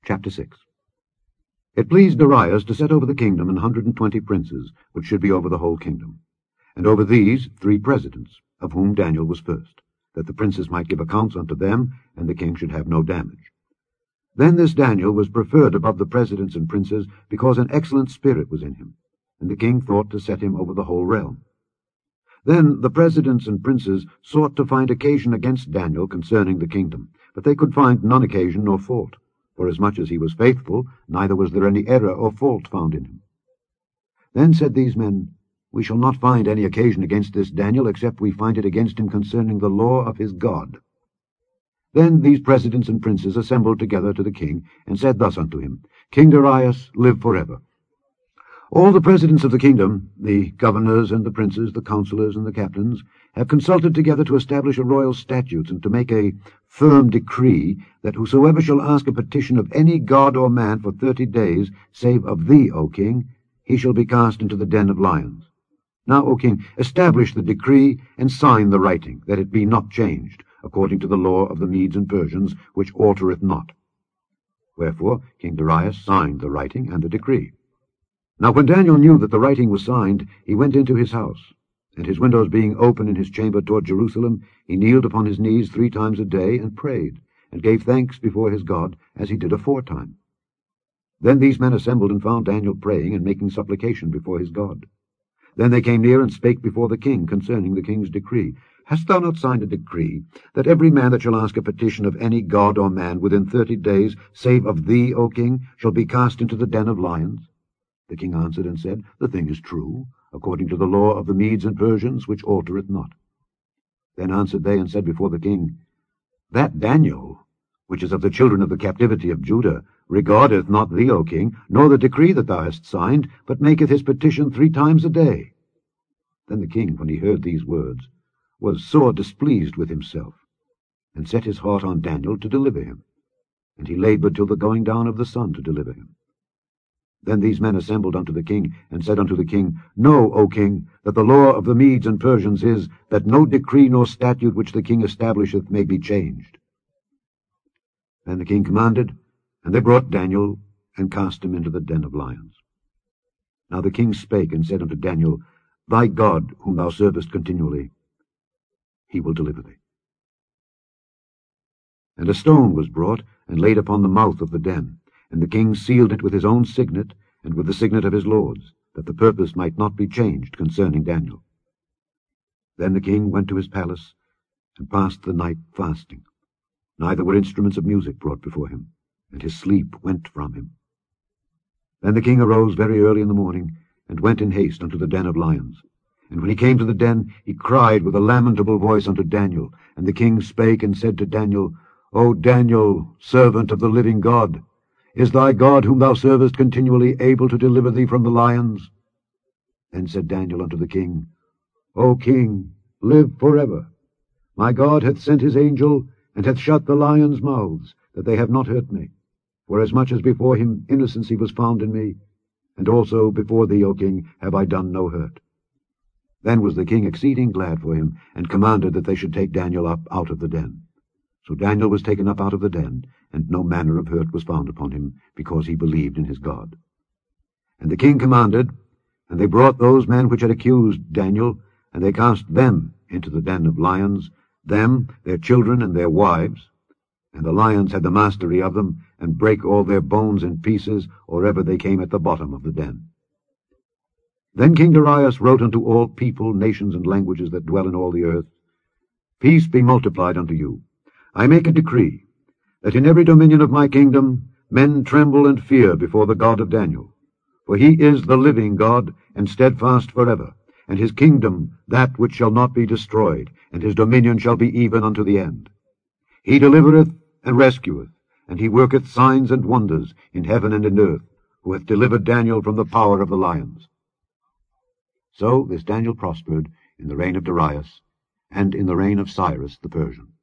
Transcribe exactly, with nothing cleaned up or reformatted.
Chapter six. It pleased Darius to set over the kingdom an hundred and twenty princes, which should be over the whole kingdom, and over these three presidents, of whom Daniel was first, that the princes might give accounts unto them, and the king should have no damage. Then this Daniel was preferred above the presidents and princes, because an excellent spirit was in him, and the king thought to set him over the whole realm. Then the presidents and princes sought to find occasion against Daniel concerning the kingdom, but they could find none occasion nor fault. Forasmuch as he was faithful, neither was there any error or fault found in him. Then said these men, We shall not find any occasion against this Daniel, except we find it against him concerning the law of his God. Then these presidents and princes assembled together to the king, and said thus unto him, King Darius, live forever. All the presidents of the kingdom, the governors and the princes, the counselors and the captains, have consulted together to establish a royal statute, and to make a firm decree, that whosoever shall ask a petition of any god or man for thirty days, save of thee, O king, he shall be cast into the den of lions. Now, O king, establish the decree, and sign the writing, that it be not changed, according to the law of the Medes and Persians, which altereth not. Wherefore King Darius signed the writing and the decree. Now when Daniel knew that the writing was signed, he went into his house, and his windows being open in his chamber toward Jerusalem, he kneeled upon his knees three times a day, and prayed, and gave thanks before his God, as he did aforetime. Then these men assembled, and found Daniel praying and making supplication before his God. Then they came near and spake before the king concerning the king's decree. Hast thou not signed a decree, that every man that shall ask a petition of any god or man within thirty days, save of thee, O king, shall be cast into the den of lions? The king answered and said, The thing is true, according to the law of the Medes and Persians, which altereth not. Then answered they and said before the king, That Daniel, which is of the children of the captivity of Judah, regardeth not thee, O king, nor the decree that thou hast signed, but maketh his petition three times a day. Then the king, when he heard these words, was sore displeased with himself, and set his heart on Daniel to deliver him. And he laboured till the going down of the sun to deliver him. Then these men assembled unto the king, and said unto the king, Know, O king, that the law of the Medes and Persians is, that no decree nor statute which the king establisheth may be changed. Then the king commanded, and they brought Daniel, and cast him into the den of lions. Now the king spake and said unto Daniel, Thy God, whom thou servest continually, he will deliver thee. And a stone was brought, and laid upon the mouth of the den, and the king sealed it with his own signet, and with the signet of his lords, that the purpose might not be changed concerning Daniel. Then the king went to his palace, and passed the night fasting. Neither were instruments of music brought before him, and his sleep went from him. Then the king arose very early in the morning, and went in haste unto the den of lions. And when he came to the den, he cried with a lamentable voice unto Daniel. And the king spake and said to Daniel, O Daniel, servant of the living God, is thy God, whom thou servest continually, able to deliver thee from the lions? Then said Daniel unto the king, O king, live forever. My God hath sent his angel, and hath shut the lions' mouths, that they have not hurt me. Forasmuch as before him innocency was found in me, and also before thee, O king, have I done no hurt. Then was the king exceeding glad for him, and commanded that they should take Daniel up out of the den. So Daniel was taken up out of the den, and no manner of hurt was found upon him, because he believed in his God. And the king commanded, and they brought those men which had accused Daniel, and they cast them into the den of lions, them, their children, and their wives. And the lions had the mastery of them, and brake all their bones in pieces, or ever they came at the bottom of the den. Then King Darius wrote unto all people, nations, and languages that dwell in all the earth, Peace be multiplied unto you. I make a decree, that in every dominion of my kingdom men tremble and fear before the God of Daniel. For he is the living God, and steadfast forever, and his kingdom that which shall not be destroyed, and his dominion shall be even unto the end. He delivereth and rescueth, and he worketh signs and wonders in heaven and in earth, who hath delivered Daniel from the power of the lions. So this Daniel prospered in the reign of Darius, and in the reign of Cyrus the Persian.